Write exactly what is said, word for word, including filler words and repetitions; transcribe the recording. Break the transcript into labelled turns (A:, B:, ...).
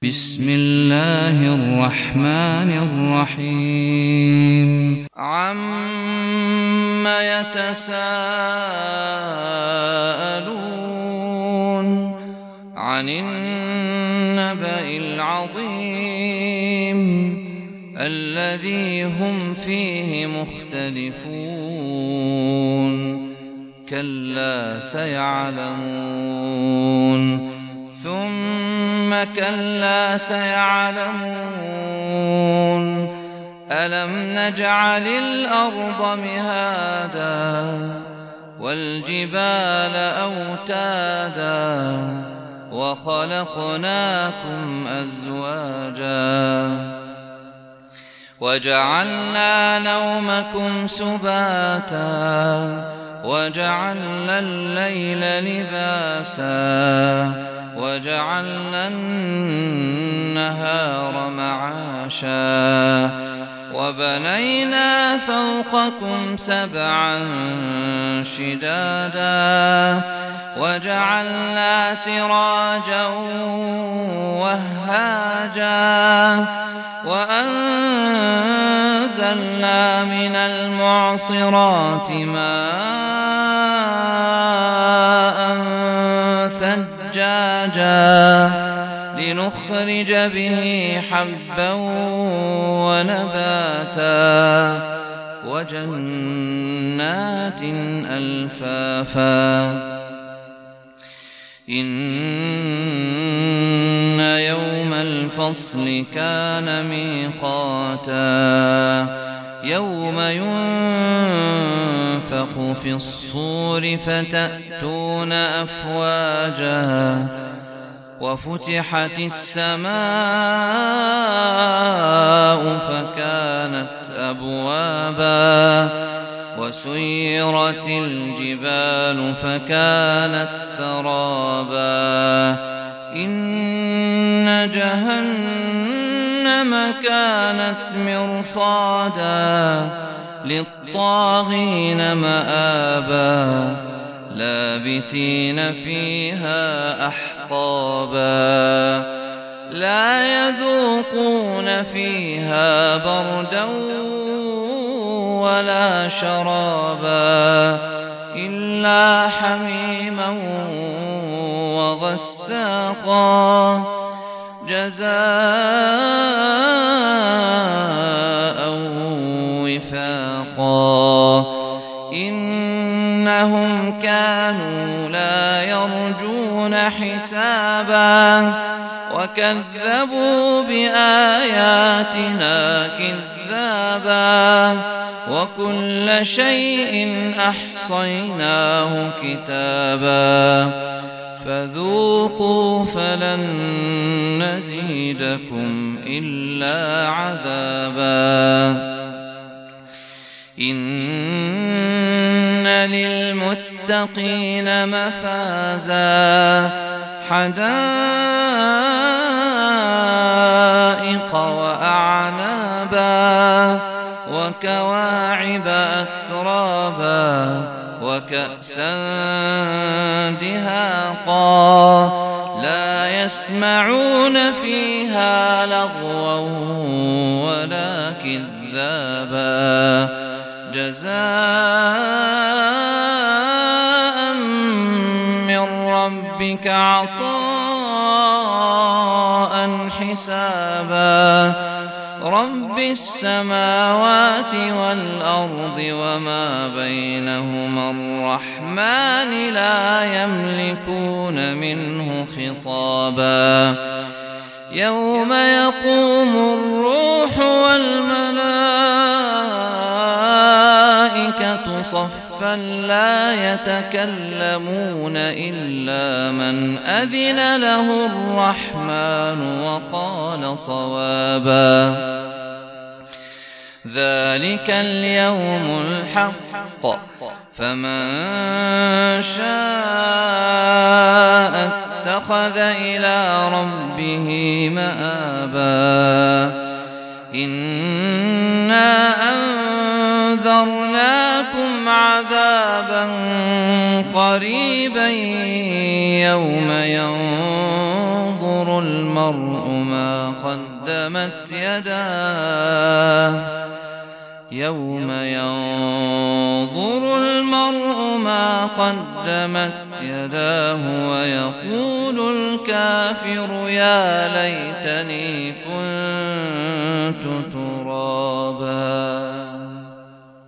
A: بسم الله الرحمن الرحيم عم يتساءلون عن النبأ العظيم الذي هم فيه مختلفون كلا سيعلمون ثم كلا سيعلمون ألم نجعل الأرض مهادا والجبال أوتادا وخلقناكم أزواجا وجعلنا نومكم سباتا وجعلنا الليل لباسا وجعلنا النهار معاشا وبنينا فوقكم سبعا شدادا وجعلنا سراجا وهاجا وأنزلنا من المعصرات ماء ثجاجا لنخرج به حبا ونباتا وجنات ألفافا إن يوم الفصل كان ميقاتا يوم ينفخ في الصور فتأتون أفواجا وفتحت السماء فكانت أبوابا وسيرت الجبال فكانت سرابا إن جهنم كانت مرصادا للطاغين مآبا لابثين فيها أحقابا لا يذوقون فيها بردا ولا شرابا إلا حميما وغساقا جزاء وفاقا إنهم كانوا لا يرجون حسابا وكذبوا بآياتنا كذابا وكل شيء أحصيناه كتابا فذوقوا فلن نزيدكم إلا عذابا إن للمتقين مفازا حدائق وأعنابا وكواعب أترابا وكأسا دهاقا لا يسمعون فيها لغوا ولا كذابا جزاء من ربك عطاء حسابا رب السماوات والأرض وما بينهما الرحمن لا يملكون منه خطابا يوم يقوم الروح والملائكة صفا لا يتكلمون إلا من أذن له الرحمن وقال صوابا ذلك اليوم الحق فمن شاء اتخذ إلى ربه مآبا إنا أنذرناكم عذابا قريبا يوم ينظر المجرمون المرء ما قدمت يداه يوم ينظر المرء ما قدمت يداه ويقول الكافر يا ليتني كنت ترابا.